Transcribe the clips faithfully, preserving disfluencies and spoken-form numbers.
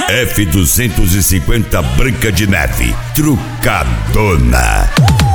F duzentos e cinquenta Branca de Neve, trucadona.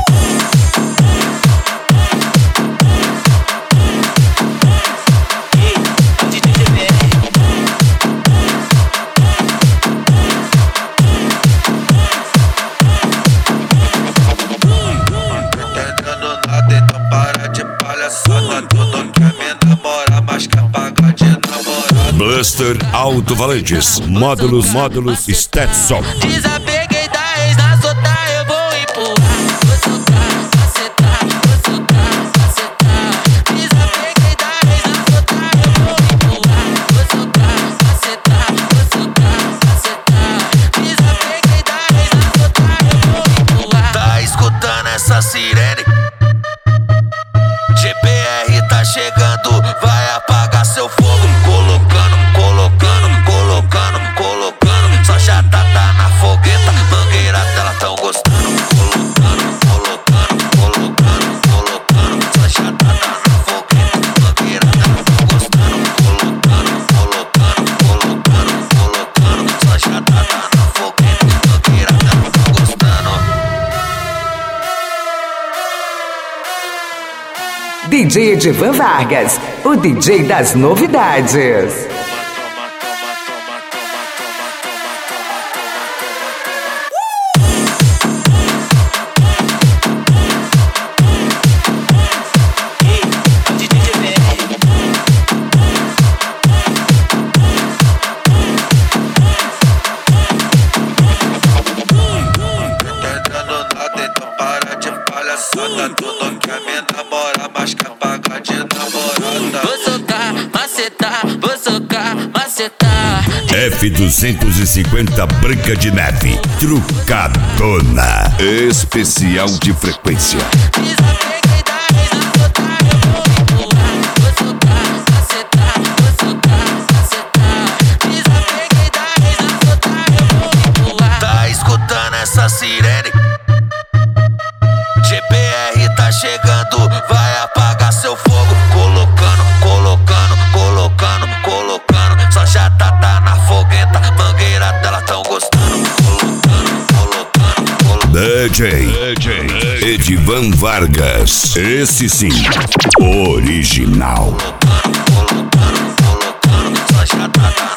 Buster Alto-Falantes, módulos, módulos, Stetson. Desapeguei da ex, na sota eu vou empurrar. Vou soltar, macetar, vou soltar, macetar. Desapeguei da ex, na sota eu vou empurrar. Vou soltar, macetar, vou soltar, macetar. Desapeguei da ex, na sota eu vou empurrar. Tá escutando essa sirene? G P R tá chegando, vai apagar seu fogo. Colocando, colocando, colocando, colocando. Só já tá, tá na fogueta, mangueira dela tão gostando. Colocando, colocando, colocando, colocando. Só já tá, tá na fogueta, mangueira dela tão gostando. Colocando, colocando, colocando, colocando. Só já tá, tá na fogueta, mangueira dela tão gostando. D J Edivan Vargas, o D J das novidades. Tudo que a minha namora, mas que apaga de namorada. Vou socar, macetar, vou socar, macetar. F duzentos e cinquenta Branca de Neve, trucadona. Especial de frequência. Desapeguei da ex, na sota eu vou empurrar. Vou socar, macetar, vou socar, macetar. Desapeguei da ex, na sota eu vou empurrar. Tá escutando essa sirene? G P R tá chegando, vai apagar seu fogo. Colocando, colocando, colocando, colocando. Só já tá, tá na fogueta, mangueira dela tão gostando. Colocando, colocando, colocando. D J, D J Edivan Vargas, esse sim, original. Colocando, colocando, colocando. Só já tá, tá